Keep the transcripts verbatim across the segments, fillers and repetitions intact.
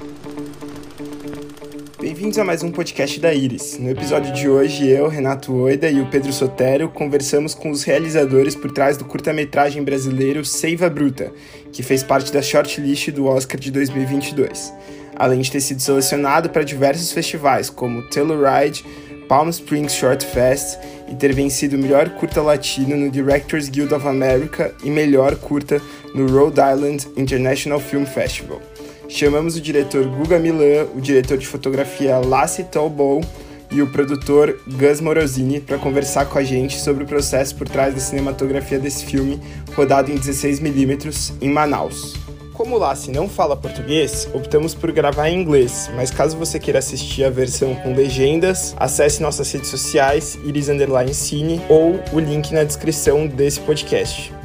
Bem-vindos a mais um podcast da Iris. No episódio de hoje, eu, Renato Oida e o Pedro Sotero conversamos com os realizadores por trás do curta-metragem brasileiro Seiva Bruta, que fez parte da shortlist do Oscar de dois mil e vinte e dois, além de ter sido selecionado para diversos festivais, como Telluride, Palm Springs Short Fest, e ter vencido o melhor curta latino no Directors Guild of America e melhor curta no Rhode Island International Film Festival. Chamamos o diretor Guga Milan, o diretor de fotografia Lasse Tolbow e o produtor Gus Morosini para conversar com a gente sobre o processo por trás da cinematografia desse filme, rodado em dezesseis milímetros, em Manaus. Como o Lasse não fala português, optamos por gravar em inglês, mas caso você queira assistir a versão com legendas, acesse nossas redes sociais, Iris Underline Cine, ou o link na descrição desse podcast.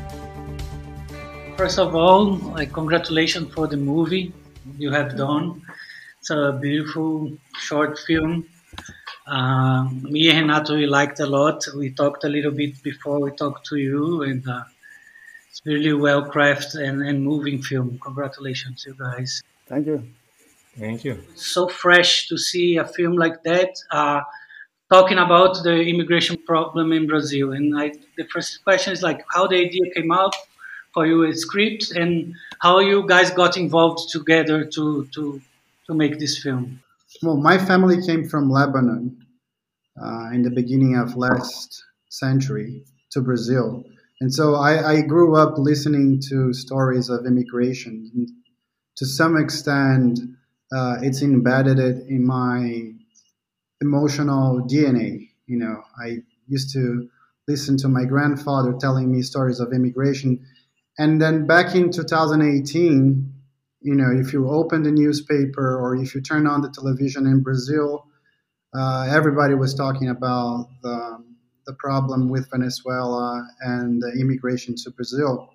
First of all, like, congratulations for the movie you have done. It's a beautiful short film. Uh, me and Renato, we liked a lot. We talked a little bit before we talked to you, and uh, it's really well crafted and, and moving film. Congratulations, you guys. Thank you. Thank you. It's so fresh to see a film like that, uh, talking about the immigration problem in Brazil. And I, the first question is like, how the idea came out for you a script, and how you guys got involved together to to to make this film. Well, my family came from Lebanon uh, in the beginning of last century to Brazil. And so I, I grew up listening to stories of immigration. And to some extent, uh, it's embedded it in my emotional D N A. You know, I used to listen to my grandfather telling me stories of immigration. And then back in two thousand eighteen, you know, if you open the newspaper or if you turn on the television in Brazil, uh, everybody was talking about the, the problem with Venezuela and the immigration to Brazil.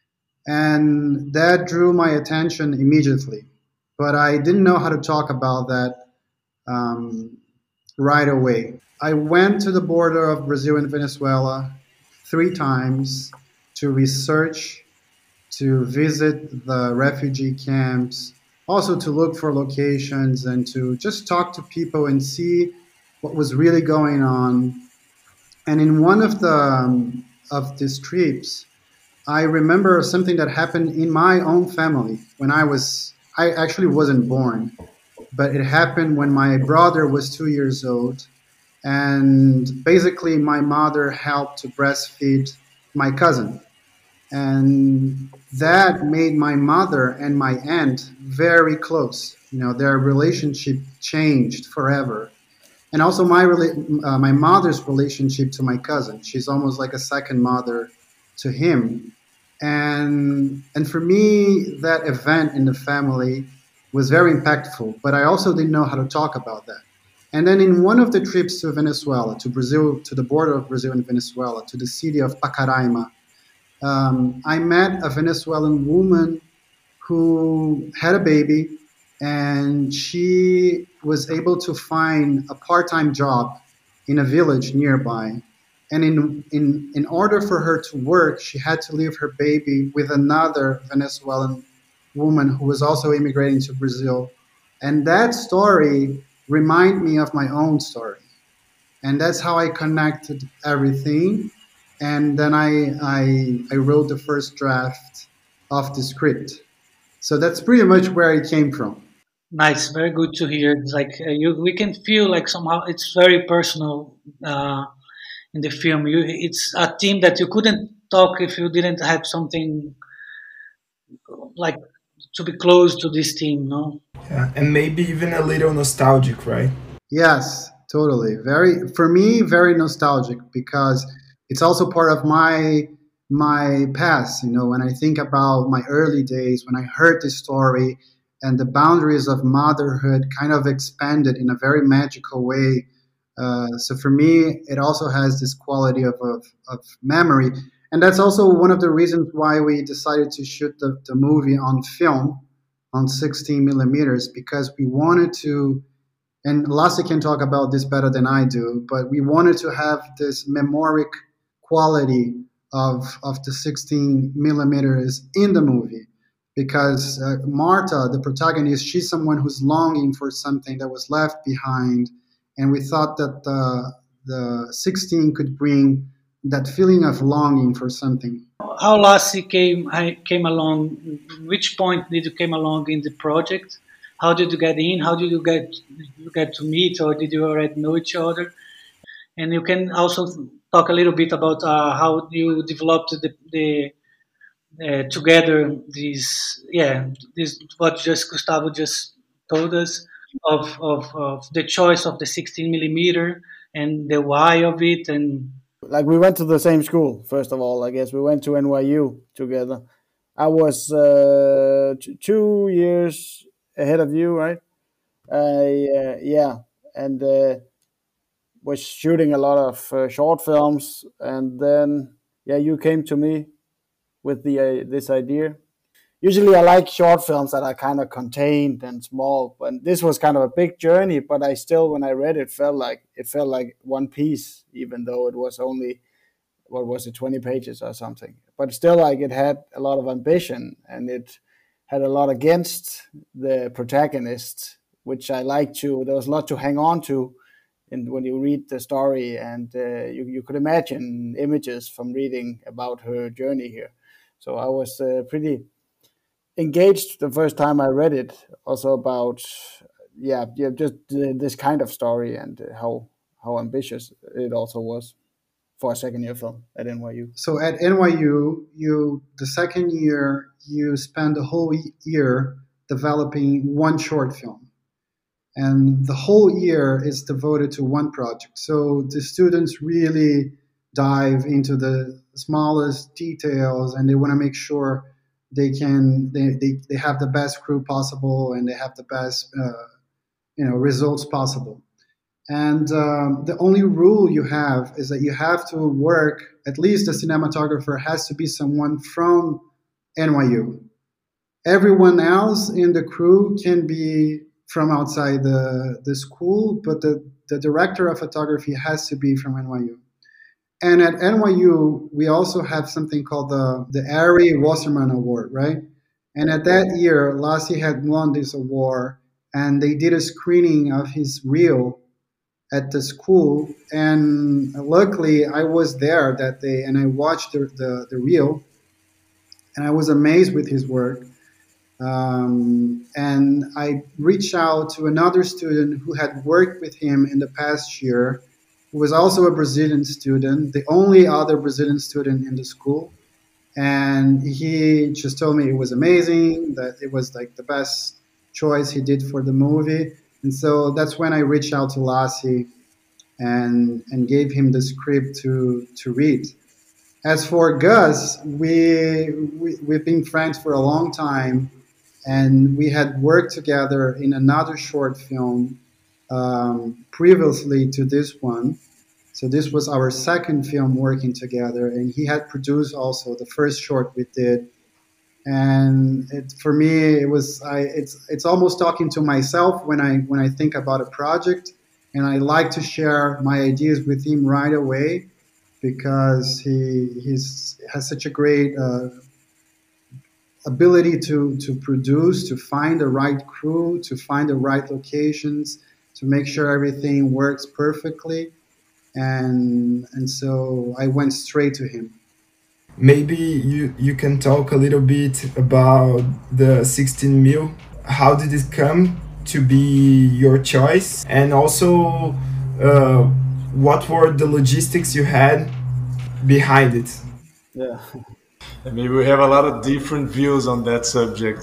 And that drew my attention immediately. But I didn't know how to talk about that um, right away. I went to the border of Brazil and Venezuela three times to research, to visit the refugee camps, also to look for locations and to just talk to people and see what was really going on. And in one of the um, of these trips, I remember something that happened in my own family when I was, I actually wasn't born, but it happened when my brother was two years old. And basically my mother helped to breastfeed my cousin. And that made my mother and my aunt very close. You know, their relationship changed forever. And also my uh, my mother's relationship to my cousin. She's almost like a second mother to him. And and for me, that event in the family was very impactful. But I also didn't know how to talk about that. And then in one of the trips to Venezuela, to Brazil, to the border of Brazil and Venezuela, to the city of Pacaraima, Um, I met a Venezuelan woman who had a baby, and she was able to find a part-time job in a village nearby. And in, in, in order for her to work, she had to leave her baby with another Venezuelan woman who was also immigrating to Brazil. And that story reminded me of my own story. And that's how I connected everything. And then I, I I wrote the first draft of the script. So that's pretty much where it came from. Nice, very good to hear. It's like uh, you, we can feel like somehow it's very personal uh, in the film. You, it's a theme that you couldn't talk if you didn't have something like to be close to this theme, no? Yeah, and maybe even a little nostalgic, right? Yes, totally. Very, for me, very nostalgic because it's also part of my my past. You know, when I think about my early days, when I heard this story and the boundaries of motherhood kind of expanded in a very magical way. Uh, so for me, it also has this quality of, of, of memory. And that's also one of the reasons why we decided to shoot the, the movie on film, on sixteen millimeters, because we wanted to, and Lasse can talk about this better than I do, but we wanted to have this memoric quality of of the sixteen millimeters in the movie, because uh, Marta, the protagonist, she's someone who's longing for something that was left behind, and we thought that the the sixteen could bring that feeling of longing for something. How Lassie came I came along? Which point did you came along in the project? How did you get in? How did you get you get to meet, or did you already know each other? And you can also talk a little bit about uh, how you developed the, the uh, together these yeah this what just Gustavo just told us of, of of the choice of the sixteen millimeter and the why of it. And like we went to the same school. First of all, I guess we went to N Y U together. I was uh, t- two years ahead of you, right? I uh, yeah, and uh, was shooting a lot of uh, short films, and then yeah, you came to me with the uh, this idea. Usually, I like short films that are kind of contained and small, but this was kind of a big journey. But I still, when I read it, felt like it felt like one piece, even though it was only what was it, twenty pages or something. But still, like it had a lot of ambition, and it had a lot against the protagonist, which I like to. There was a lot to hang on to. And when you read the story, and uh, you, you could imagine images from reading about her journey here. So I was uh, pretty engaged the first time I read it, also about yeah, yeah just uh, this kind of story, and uh, how how ambitious it also was for a second year film at N Y U. So at N Y U, you the second year you spend the whole year developing one short film. And the whole year is devoted to one project. So the students really dive into the smallest details, and they want to make sure they can they, they, they have the best crew possible, and they have the best uh, you know results possible. And um, the only rule you have is that you have to work, at least the cinematographer has to be someone from N Y U. Everyone else in the crew can be from outside the, the school, but the, the director of photography has to be from N Y U. And at N Y U, we also have something called the, the Ari Wasserman Award, right? And at that year, Lassie had won this award, and they did a screening of his reel at the school. And luckily, I was there that day, and I watched the, the, the reel, and I was amazed with his work. Um, and I reached out to another student who had worked with him in the past year, who was also a Brazilian student, the only other Brazilian student in the school. And he just told me it was amazing, that it was like the best choice he did for the movie. And so that's when I reached out to Lassie and, and gave him the script to, to read. As for Gus, we, we, we've been friends for a long time. And we had worked together in another short film um, previously to this one. So this was our second film working together, and he had produced also the first short we did. And it, for me, it was I, it's it's almost talking to myself when I when I think about a project, and I like to share my ideas with him right away, because he he's has such a great Uh, ability to, to produce, to find the right crew, to find the right locations, to make sure everything works perfectly. And and so I went straight to him. Maybe you, you can talk a little bit about the sixteen mil. How did it come to be your choice? And also, uh, what were the logistics you had behind it? Yeah. And maybe we have a lot of different views on that subject.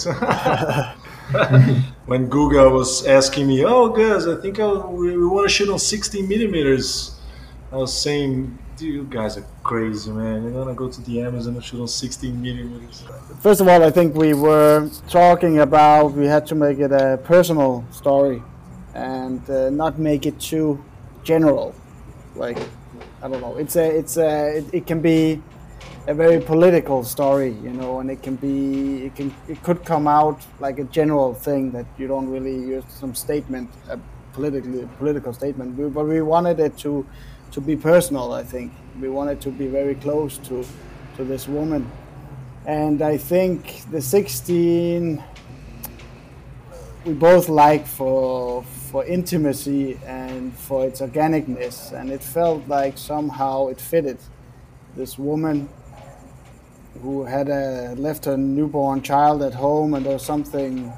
When Guga was asking me, oh, guys, I think I, we, we want to shoot on sixteen millimeters. I was saying, dude, you guys are crazy, man. You're going to go to the Amazon and shoot on sixteen millimeters. First of all, I think we were talking about we had to make it a personal story and uh, not make it too general. Like, I don't know. It's a, it's a, it, it can be a very political story, you know, and it can be, it can, it could come out like a general thing that you don't really use some statement, a politically political statement. We, but we wanted it to, to be personal. I think we wanted to be very close to, to this woman, And I think the sixteen we both like for for intimacy and for its organicness, and it felt like somehow it fitted this woman who had a, left her newborn child at home, and there was something,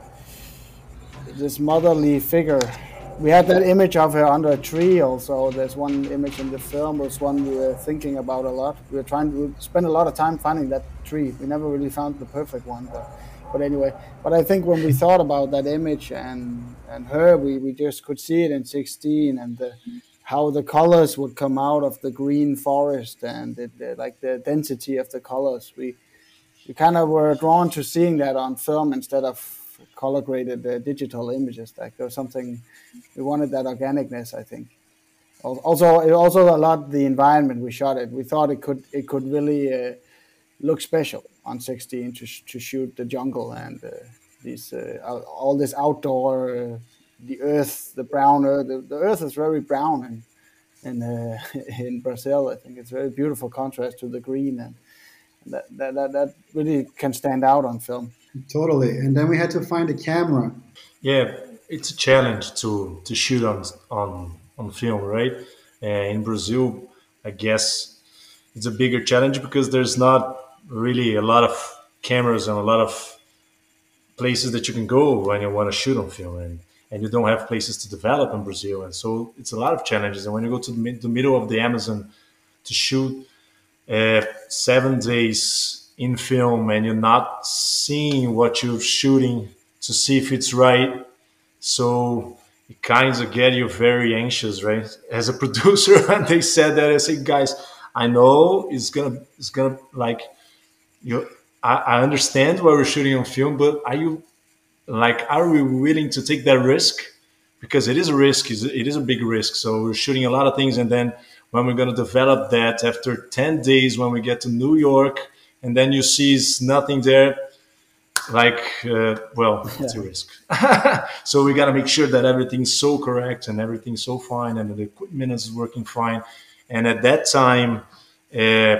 this motherly figure. We had that image of her under a tree also. There's one image in the film, was one we were thinking about a lot. We were trying to spend a lot of time finding that tree. We never really found the perfect one, but, but anyway. But I think when we thought about that image and and her, we, we just could see it in sixteen, and the, how the colors would come out of the green forest, and the, the, like the density of the colors. We we kind of were drawn to seeing that on film instead of color graded uh, digital images. Like there was something, we wanted that organicness, I think. Also, it also a lot the environment we shot it. We thought it could it could really uh, look special on sixteen to sh- to shoot the jungle and uh, these uh, all this outdoor, uh, the earth, the brown earth. The, the earth is very brown in in uh, in Brazil. I think it's a very beautiful contrast to the green, and that that that, that really can stand out on film. Totally. And then we had to find a camera. Yeah, it's a challenge to to shoot on on on film, right? Uh, in Brazil, I guess it's a bigger challenge because there's not really a lot of cameras and a lot of places that you can go when you want to shoot on film, and and you don't have places to develop in Brazil, and so it's a lot of challenges. And when you go to the, mid- the middle of the Amazon to shoot uh, seven days in film, and you're not seeing what you're shooting to see if it's right, so it kind of get you very anxious, right? As a producer, and they said that, I say, guys, I know it's gonna, it's gonna like, you. I, I understand why we're shooting on film, but are you, like, are we willing to take that risk? Because it is a risk. It is a big risk. So we're shooting a lot of things, and then when we're gonna develop that after ten days, when we get to New York, and then you see it's nothing there, like, uh, well, it's a risk. So we got to make sure that everything's so correct and everything's so fine and the equipment is working fine. And at that time, uh,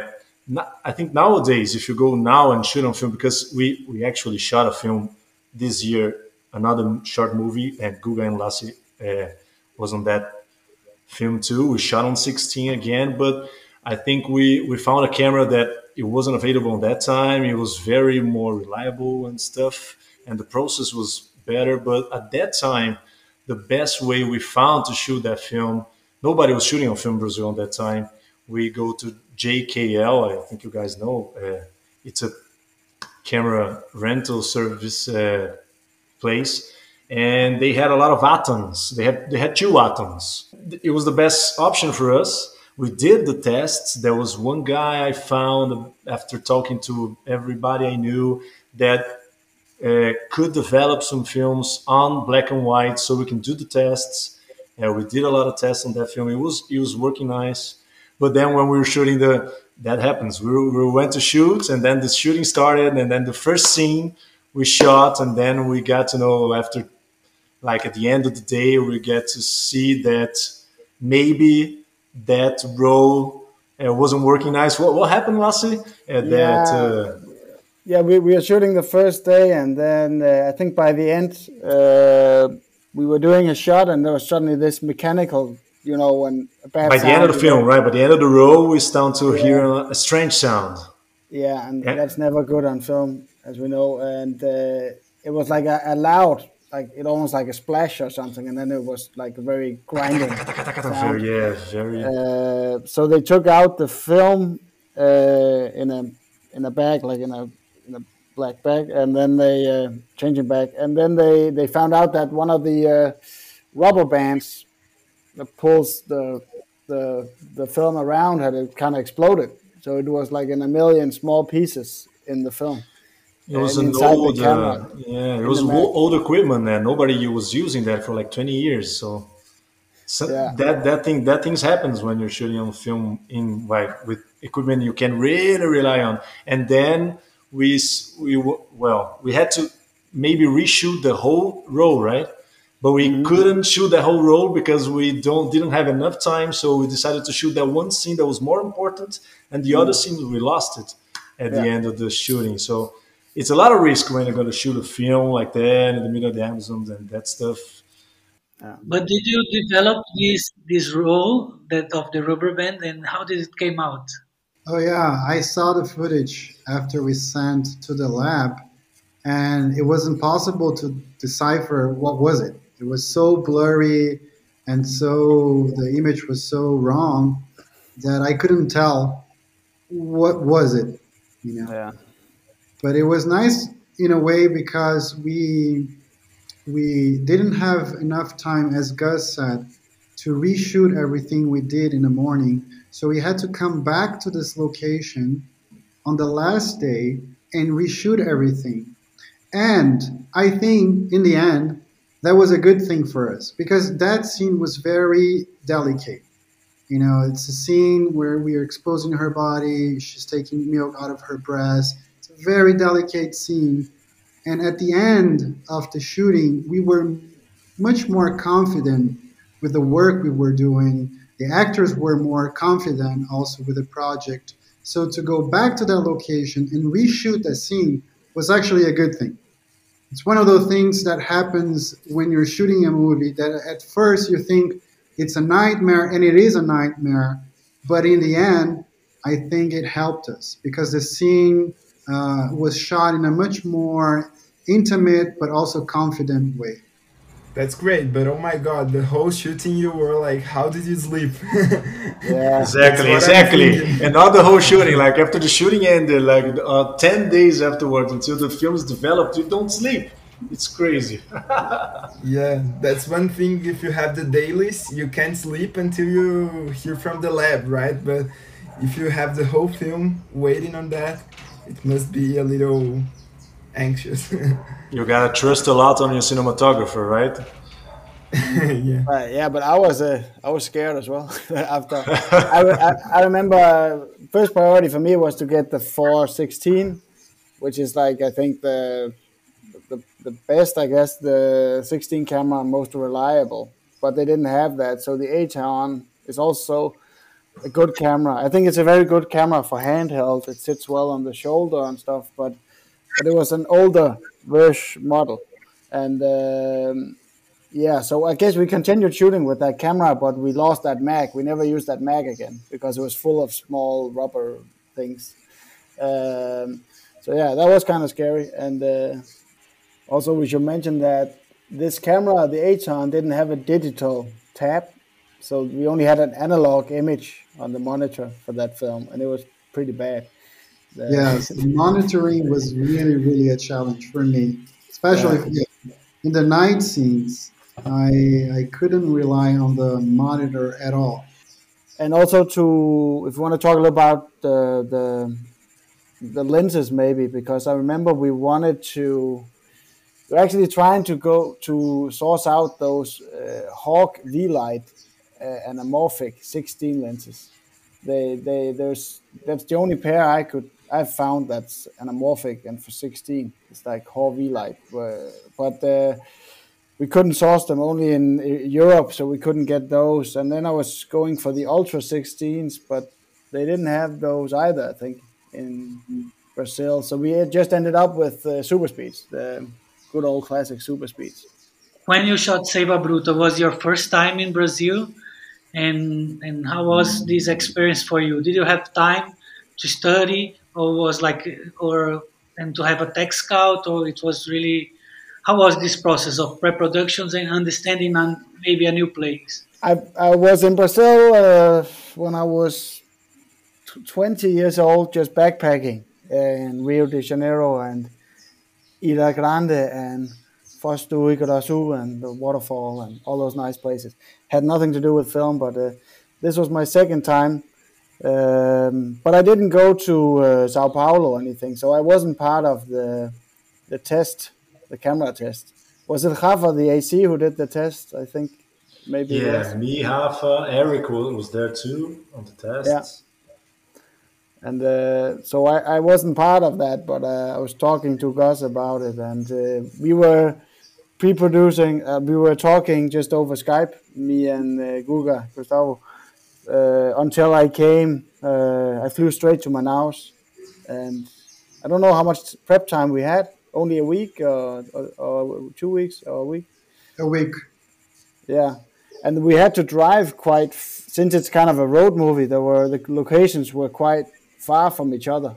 I think nowadays, if you go now and shoot on film, because we, we actually shot a film this year, another short movie, and Guga and Lassie uh, was on that film too. We shot on sixteen again, but I think we, we found a camera that it wasn't available at that time. It was very more reliable and stuff, and the process was better. But at that time, the best way we found to shoot that film, nobody was shooting on film in Brazil at that time. We go to J K L, I think you guys know. Uh, it's a camera rental service uh, place, and they had a lot of Atons. They had they had two Atons. It was the best option for us. We did the tests. There was one guy I found after talking to everybody I knew that uh, could develop some films on black and white, so we can do the tests. Uh, we did a lot of tests on that film. It was it was working nice. But then when we were shooting the, that happens. We, we went to shoot, and then the shooting started, and then the first scene we shot, and then we got to know after, like at the end of the day, we get to see that maybe that role uh, wasn't working nice. What what happened, Lassie? Uh, Yeah. that uh, Yeah, we, we were shooting the first day, and then uh, I think by the end, uh, we were doing a shot, and there was suddenly this mechanical, you know, when a bad by the sound, end of the you know. film, right? By the end of the roll, we start to hear a strange sound. Yeah, and Yeah. that's never good on film, as we know. And uh, it was like a, a loud, like it almost like a splash or something, and then it was like a very grinding sound. Very, yeah, very. Uh, so they took out the film uh, in a in a bag, like in a in a black bag, and then they uh, changing bag, and then they they found out that one of the uh, rubber bands that pulls the the the film around had it kind of exploded. So it was like in a million small pieces in the film. It was and an inside the old, camera, uh, yeah, it in was the wo- mag. old equipment, and nobody was using that for like twenty years. So, so Yeah. that that thing that things happens when you're shooting on film in like with equipment you can really rely on. And then we s- we w- well we had to maybe reshoot the whole roll, right? But we Mm-hmm. couldn't shoot the whole roll because we don't didn't have enough time. So we decided to shoot that one scene that was more important, and the other scene we lost it. at Yeah. the end of the shooting. So it's a lot of risk when you're going to shoot a film like that in the middle of the Amazons and that stuff. But did you develop this this role that of the rubber band, and how did it came out? Oh yeah, I saw the footage after we sent to the lab, and it was impossible to decipher what was it. It was so blurry, and so the image was so wrong that I couldn't tell what was it, you know. Yeah. But it was nice in a way because we we didn't have enough time, as Gus said, to reshoot everything we did in the morning. So we had to come back to this location on the last day and reshoot everything. And I think in the end, that was a good thing for us because that scene was very delicate. You know, it's a scene where we are exposing her body. She's taking milk out of her breast. It's a very delicate scene. And at the end of the shooting, we were much more confident with the work we were doing. The actors were more confident also with the project. So to go back to that location and reshoot that scene was actually a good thing. It's one of those things that happens when you're shooting a movie that at first you think it's a nightmare, and it is a nightmare. But in the end, I think it helped us because the scene uh, was shot in a much more intimate but also confident way. That's great, but oh my god, the whole shooting you were like, how did you sleep? Yeah. Exactly, That's what I'm exactly. thinking. And not the whole shooting. Like after the shooting ended, like uh, ten days afterwards, until the film is developed, you don't sleep. It's crazy. Yeah, that's one thing. If you have the dailies, you can't sleep until you hear from the lab, right? But if you have the whole film waiting on that, it must be a little anxious. You gotta trust a lot on your cinematographer, right? Yeah. Right, yeah, but I was uh, I was scared as well. After I, I, I remember uh, first priority for me was to get the four sixteen, which is like I think the the the best, I guess, the sixteen camera most reliable. But they didn't have that, so the Aton is also a good camera. I think it's a very good camera for handheld. It sits well on the shoulder and stuff, but but it was an older version model, and. Um, Yeah, so I guess we continued shooting with that camera, but we lost that mag. We never used that mag again because it was full of small rubber things. Um, so yeah, that was kind of scary. And uh, also, we should mention that this camera, the Aton, didn't have a digital tab, so we only had an analog image on the monitor for that film, and it was pretty bad. The, Yes, the monitoring was really, really a challenge for me, especially Yeah. in the night scenes. I I couldn't rely on the monitor at all. And also to, if you want to talk a little about the the the lenses, maybe, because I remember we wanted to, we we're actually trying to go to source out those uh, Hawk V-Light uh, anamorphic sixteen lenses. They they there's that's the only pair I could I've found that's anamorphic and for sixteen. It's like Hawk V-Light, but. Uh, We couldn't source them only in Europe, so we couldn't get those. And then I was going for the Ultra sixteens, but they didn't have those either, I think, in Brazil. So we had just ended up with uh, Super Speeds, the good old classic Super Speeds. When you shot Seiva Bruta, was your first time in Brazil, and and how was this experience for you? Did you have time to study, or was like, or and to have a tech scout, or it was really? How was this process of pre-productions and understanding on maybe a new place? I I was in Brazil uh, when I was twenty years old, just backpacking in Rio de Janeiro and Ilha Grande and Foz do Iguaçu and the waterfall and all those nice places. Had nothing to do with film, but uh, this was my second time. Um, but I didn't go to uh, Sao Paulo or anything, so I wasn't part of the the test. The camera test. Was it Rafa, the A C, who did the test? I think maybe it was. Yeah, me, Rafa, Eric wa- was there too on the test. Yeah. And uh, so I, I wasn't part of that, but uh, I was talking to Gus about it, and uh, we were pre-producing. Uh, we were talking just over Skype, me and uh, Guga Gustavo, uh, until I came. Uh, I flew straight to Manaus, and I don't know how much prep time we had. Only a week, uh, or, or two weeks, or a week. A week. Yeah, and we had to drive quite since it's kind of a road movie. There were the locations were quite far from each other.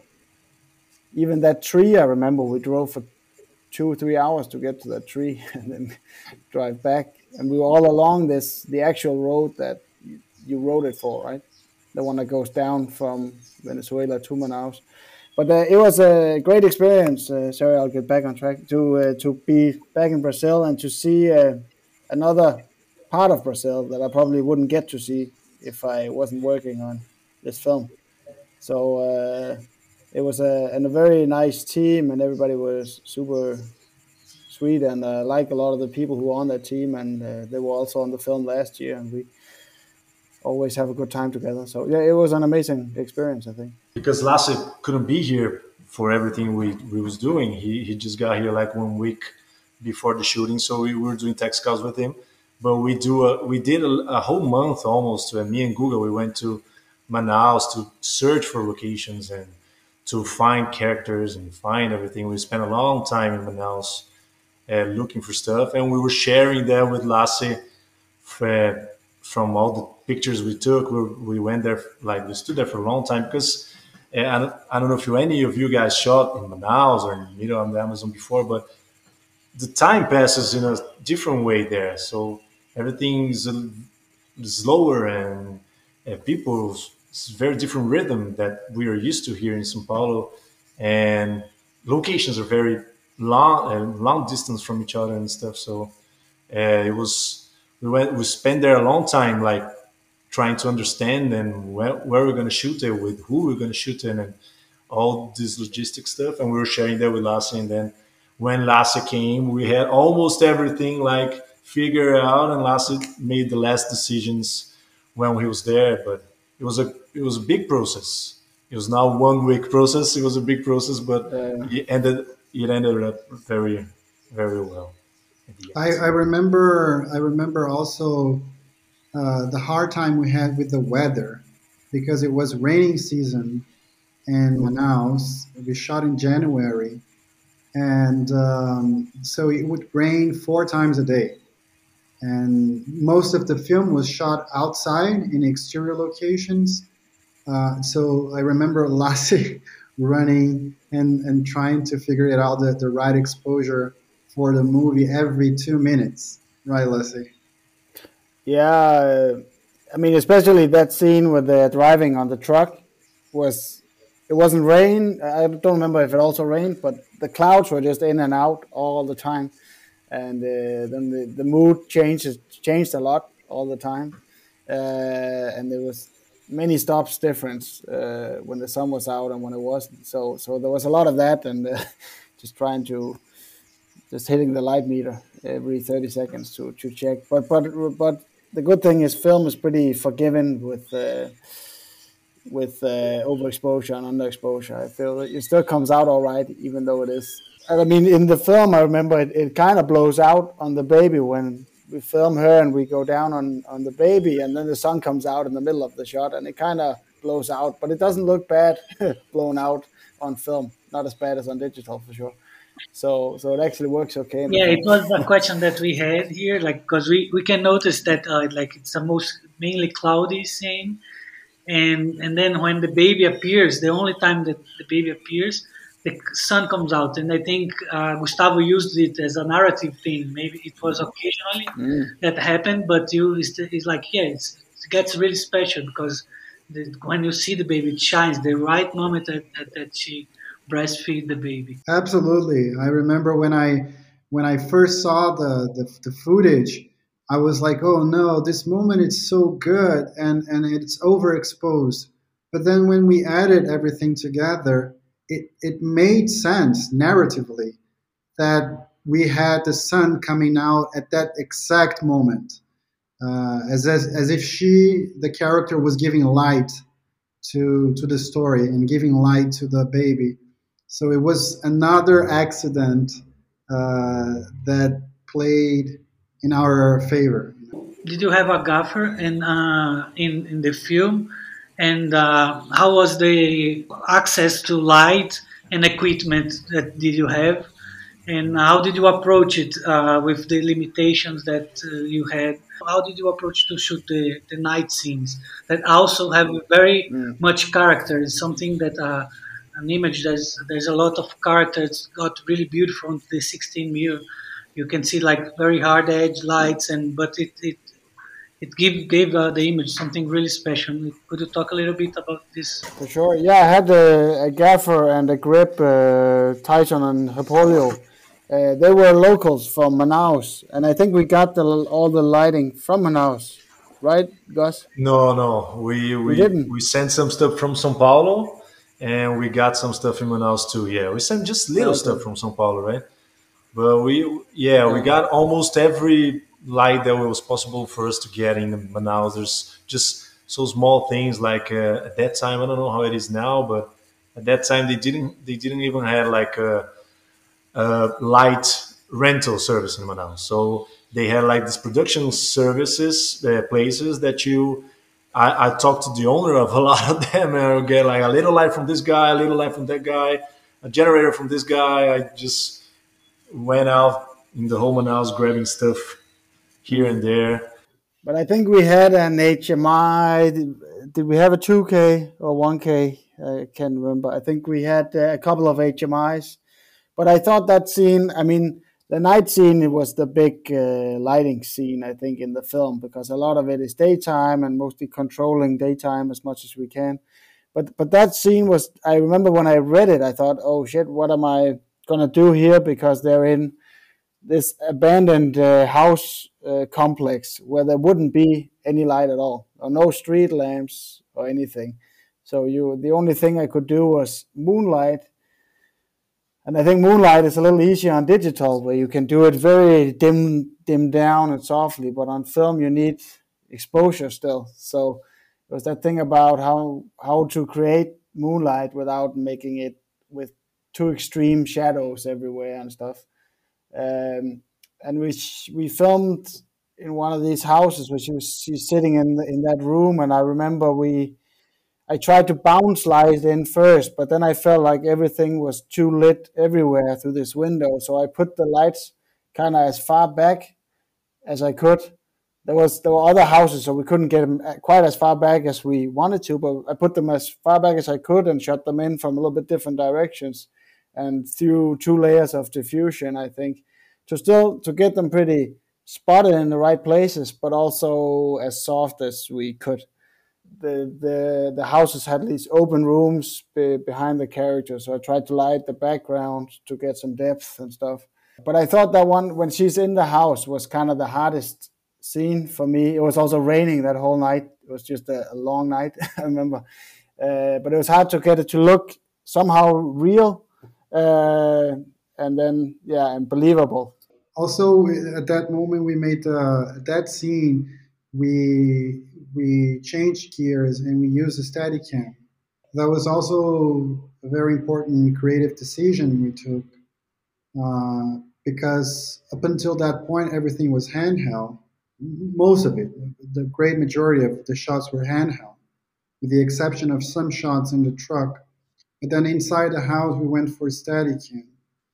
Even that tree, I remember we drove for two or three hours to get to that tree and then drive back. And we were all along this the actual road that you, you rode it for, right? The one that goes down from Venezuela to Manaus. But uh, it was a great experience. Uh, sorry, I'll get back on track to uh, to be back in Brazil and to see uh, another part of Brazil that I probably wouldn't get to see if I wasn't working on this film. So uh, it was a, and a very nice team, and everybody was super sweet, and I uh, like a lot of the people who were on that team, and uh, they were also on the film last year, and we always have a good time together. So yeah, it was an amazing experience, I think. Because Lasse couldn't be here for everything we, we was doing. He he just got here like one week before the shooting, so we were doing tech scouts with him. But we do a, we did a, a whole month almost. And me and Google, we went to Manaus to search for locations and to find characters and find everything. We spent a long time in Manaus uh, looking for stuff, and we were sharing that with Lasse uh, from all the pictures we took. We, we went there, like we stood there for a long time because uh, I, don't, I don't know if you, any of you guys shot in Manaus or in Middle on the Amazon before, but the time passes in a different way there. So everything's slower, and uh, people, it's a very different rhythm that we are used to here in São Paulo, and locations are very long, uh, long distance from each other and stuff. So uh, it was we went we spent there a long time, like trying to understand and where, where we're going to shoot it, with who we're going to shoot it, and all this logistic stuff. And we were sharing that with Lasse, and then when Lasse came, we had almost everything like figured out, and Lasse made the last decisions when he was there. But it was a it was a big process. It was not one week process. It was a big process, but uh, it ended it ended up very very well. I, I remember I remember also uh, the hard time we had with the weather, because it was raining season in Manaus. We shot in January, and um, so it would rain four times a day. And most of the film was shot outside in exterior locations. Uh, so I remember Lasse running and, and trying to figure it out, the, the right exposure for the movie every two minutes. Right, Lasse? Yeah, I mean, especially that scene with the driving on the truck was, it wasn't rain. I don't remember if it also rained, but the clouds were just in and out all the time. And uh, then the, the mood changes changed a lot all the time, uh, and there was many stops difference uh, when the sun was out and when it wasn't. So so there was a lot of that, and uh, just trying to just hitting the light meter every thirty seconds to, to check. But but but the good thing is film is pretty forgiving with uh, with uh, overexposure and underexposure. I feel it still comes out all right, even though it is. I mean, in the film, I remember it, it kind of blows out on the baby when we film her and we go down on, on the baby, and then the sun comes out in the middle of the shot, and it kind of blows out. But it doesn't look bad blown out on film. Not as bad as on digital, for sure. So so it actually works okay. Yeah, it was a question that we had here, like, because we, we can notice that uh, like it's a most mainly cloudy scene. And, and then when the baby appears, the only time that the baby appears, the sun comes out, and I think uh, Gustavo used it as a narrative thing. Maybe it was occasionally mm. that happened, but you it's, it's like yeah, it's, it gets really special because the, when you see the baby, it shines the right moment that, that, that she breastfeed the baby. Absolutely, I remember when I when I first saw the, the the footage, I was like, oh no, this moment is so good, and and it's overexposed. But then when we added everything together, It, it made sense narratively that we had the sun coming out at that exact moment, uh, as, as as if she, the character, was giving light to to the story and giving light to the baby. So it was another accident uh, that played in our favor. Did you have a gaffer in uh, in in the film? And uh, how was the access to light and equipment that did you have? And how did you approach it uh, with the limitations that uh, you had? How did you approach to shoot the, the night scenes that also have very Mm. much character? It's something that uh, an image there's there's a lot of character. It's got really beautiful on the sixteen mirror. You can see like very hard edge lights, and but it it it gave gave uh, the image something really special. Could you talk a little bit about this? For sure. Yeah, I had a, a gaffer and a grip, uh, Titan and Hipolio. Uh, they were locals from Manaus, and I think we got the, all the lighting from Manaus, right, Gus? No, no, we We we didn't. we sent some stuff from São Paulo, and we got some stuff in Manaus too. Yeah, we sent just little Okay. stuff from São Paulo, right? But we, yeah, we Yeah. got almost every light that was possible for us to get in Manaus. There's just so small things like uh, at that time. I don't know how it is now, but at that time they didn't they didn't even have like a, a light rental service in Manaus. So they had like these production services uh, places that you. I, I talked to the owner of a lot of them, and I would get like a little light from this guy, a little light from that guy, a generator from this guy. I just went out in the whole Manaus grabbing stuff here and there. But I think we had an H M I. Did, did we have a two K or one K? I can't remember. I think we had uh, a couple of H M Is. But I thought that scene, I mean, the night scene, it was the big uh, lighting scene, I think, in the film, because a lot of it is daytime and mostly controlling daytime as much as we can. But but that scene was, I remember when I read it, I thought, oh shit, what am I going to do here? Because they're in this abandoned uh, house uh, complex where there wouldn't be any light at all, or no street lamps or anything. So you, the only thing I could do was moonlight. And I think moonlight is a little easier on digital, where you can do it very dim, dim down and softly. But on film, you need exposure still. So it was that thing about how how to create moonlight without making it with too extreme shadows everywhere and stuff. Um, and we we filmed in one of these houses where she was she's sitting in the, in that room, and I remember we. I tried to bounce light in first, but then I felt like everything was too lit everywhere through this window. So I put the lights kind of as far back as I could. There was there were other houses, so we couldn't get them quite as far back as we wanted to, but I put them as far back as I could and shut them in from a little bit different directions, and through two layers of diffusion, I think, to still to get them pretty spotted in the right places, but also as soft as we could. The, the the houses had these open rooms be, behind the characters, so I tried to light the background to get some depth and stuff. But I thought that one, when she's in the house, was kind of the hardest scene for me. It was also raining that whole night. It was just a, a long night, I remember. Uh, but it was hard to get it to look somehow real, uh, and then, yeah, and believable. Also, at that moment, we made uh, that scene. We we changed gears and we used a Steadicam. That was also a very important creative decision we took, uh, because up until that point, everything was handheld. Most of it, the great majority of the shots were handheld, with the exception of some shots in the truck. But then inside the house, we went for Steadicam.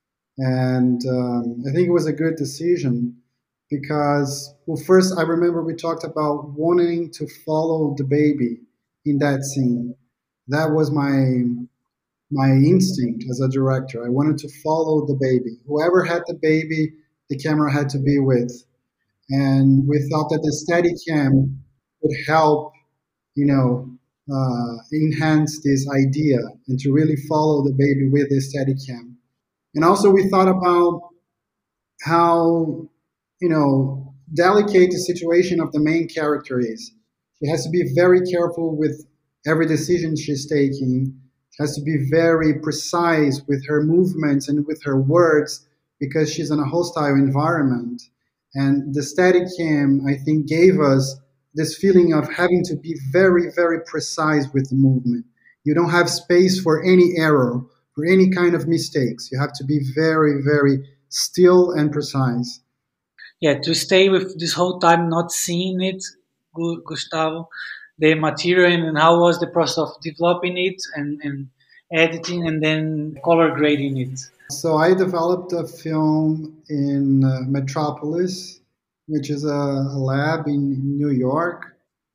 And um, I think it was a good decision because, well, first I remember we talked about wanting to follow the baby in that scene. That was my my instinct as a director. I wanted to follow the baby. Whoever had the baby, the camera had to be with. And we thought that the Steadicam would help, you know, uh, enhance this idea and to really follow the baby with the Steadicam. And also we thought about how, you know, delicate the situation of the main character is. She has to be very careful with every decision she's taking. She has to be very precise with her movements and with her words because she's in a hostile environment. And the Steadicam, I think, gave us this feeling of having to be very, very precise with the movement. You don't have space for any error, for any kind of mistakes. You have to be very, very still and precise. Yeah, to stay with this whole time not seeing it, Gustavo, the material and how was the process of developing it and, and editing and then color grading it? So I developed a film in uh, Metropolis, which is a, a lab in New York.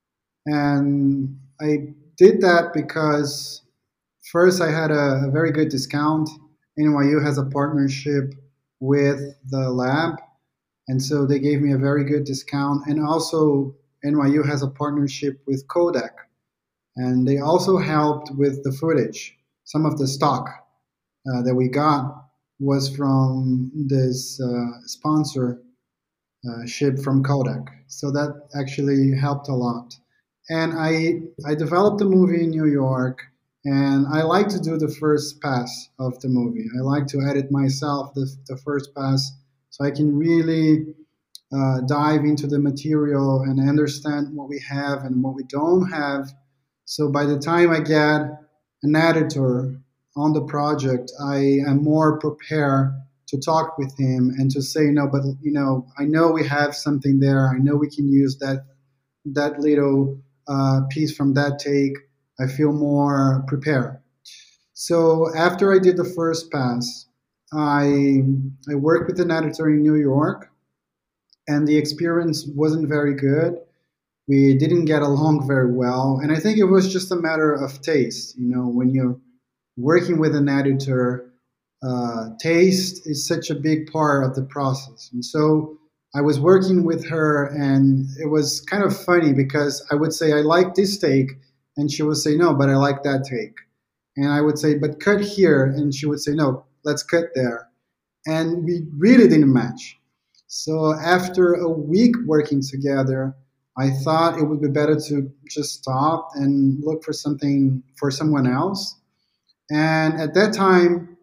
And I did that because first I had a, a very good discount. N Y U has a partnership with the lab. And so they gave me a very good discount. And also N Y U has a partnership with Kodak. And they also helped with the footage. Some of the stock uh, that we got was from this uh, sponsor uh, ship from Kodak. So that actually helped a lot. And I I developed the movie in New York, and I like to do the first pass of the movie. I like to edit myself the, the first pass so I can really uh, dive into the material and understand what we have and what we don't have. So by the time I get an editor on the project, I am more prepared to talk with him and to say, no, but you know, I know we have something there. I know we can use that that little uh, piece from that take. I feel more prepared. So after I did the first pass, I I worked with an editor in New York, and the experience wasn't very good. We didn't get along very well, and I think it was just a matter of taste. You know, when you're working with an editor, uh, taste is such a big part of the process. And so I was working with her, and it was kind of funny because I would say, I like this take, and she would say, no, but I like that take. And I would say, but cut here, and she would say, no, let's cut there. And we really didn't match. So after a week working together, I thought it would be better to just stop and look for something for someone else. And at that time,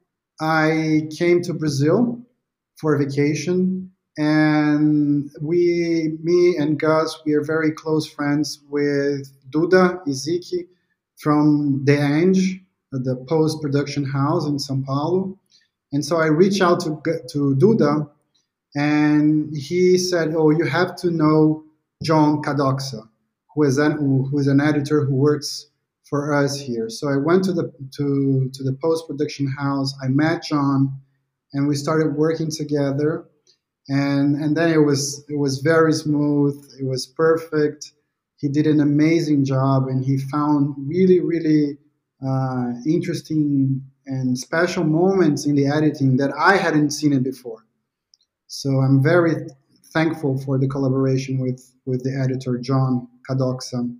I came to Brazil for a vacation. And we, me and Gus, we are very close friends with Duda Iziki from The Ange, the post-production house in São Paulo. And so I reached out to, to Duda, and he said, oh, you have to know John Cadoxa, who is an, who is an editor who works for us here. So I went to the to, to the post-production house. I met John, and we started working together. And and then it was it was very smooth. It was perfect. He did an amazing job, and he found really really uh, interesting and special moments in the editing that I hadn't seen it before. So I'm very thankful for the collaboration with with the editor John Cadoxa.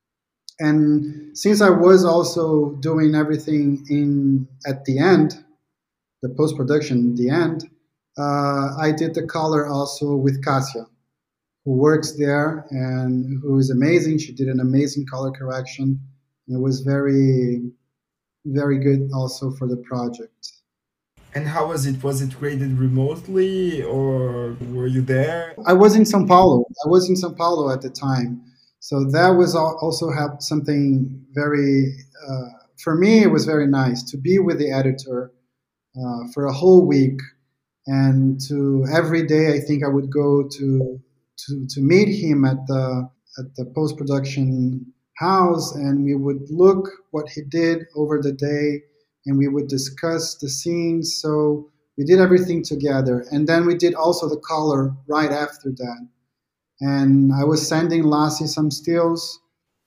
And since I was also doing everything in at the end, the post-production, the end, uh, I did the color also with Cassia, who works there and who is amazing. She did an amazing color correction. It was very, very good also for the project. And how was it? Was it graded remotely, or were you there? I was in São Paulo. I was in São Paulo at the time. So that was also have something very, uh, for me, it was very nice to be with the editor uh, for a whole week. And to every day, I think I would go to to, to meet him at the at the post-production house, and we would look what he did over the day, and we would discuss the scenes. So we did everything together, and then we did also the color right after that. And I was sending Lassi some stills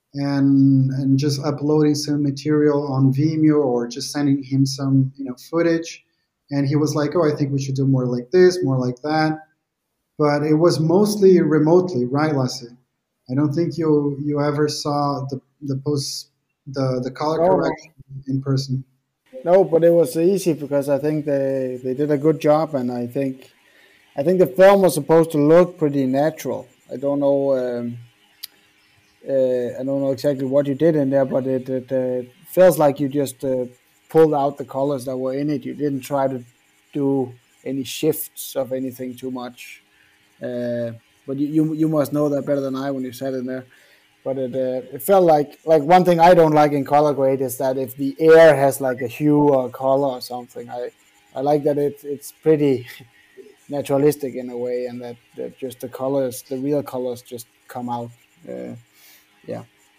and and just uploading some material on Vimeo, or just sending him some you know footage. And he was like, oh, I think we should do more like this, more like that. But it was mostly remotely, right, Lassi? I don't think you you ever saw the the post the the color No, correction in person. no, but it was easy because I think they, they did a good job, and I think I think the film was supposed to look pretty natural. I don't know, um, uh, I don't know exactly what you did in there, but it, it uh, feels like you just uh, pulled out the colors that were in it. You didn't try to do any shifts of anything too much. Uh, but you, you you must know that better than I when you said it there. But it uh, it felt like like one thing I don't like in color grade is that if the air has like a hue or a color or something, I I like that it it's pretty naturalistic in a way, and that, that just the colors, the real colors, just come out. Uh, yeah.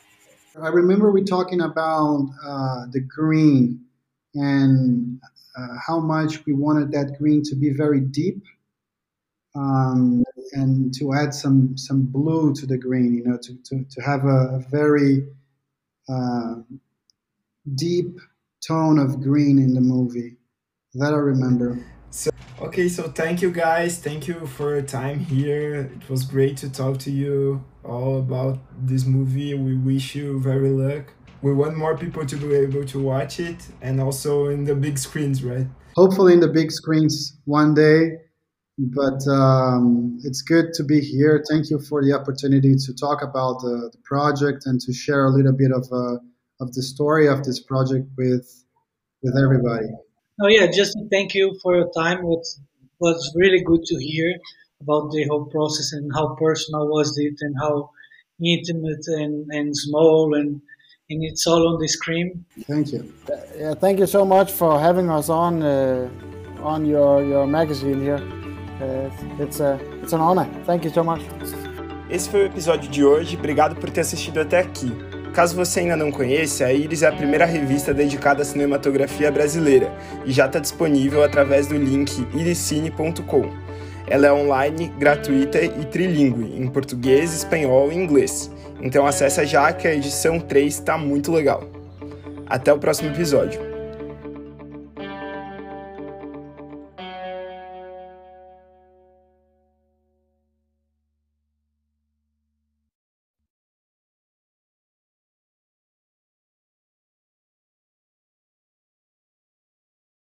I remember we talking about uh, the green and uh, how much we wanted that green to be very deep, um, and to add some some blue to the green, you know, to, to, to have a, a very uh, deep tone of green in the movie. That I remember. So, okay, so thank you guys. Thank you for your time here. It was great to talk to you all about this movie. We wish you very luck. We want more people to be able to watch it, and also in the big screens, right? Hopefully in the big screens one day, but um, it's good to be here. Thank you for the opportunity to talk about the, the project and to share a little bit of uh, of the story of this project with with everybody. Oh yeah, just thank you for your time. It was really good to hear about the whole process and how personal was it and how intimate and, and small and and it's all on the screen. Thank you. Yeah, thank you so much for having us on uh, on your your magazine here. Uh, it's a it's an honor. Thank you so much. Esse foi o episódio de hoje. Obrigado por ter assistido até aqui. Caso você ainda não conheça, a Iris é a primeira revista dedicada à cinematografia brasileira e já está disponível através do link iricine ponto com. Ela é online, gratuita e trilingue, em português, espanhol e inglês. Então acessa já que a edição três está muito legal. Até o próximo episódio.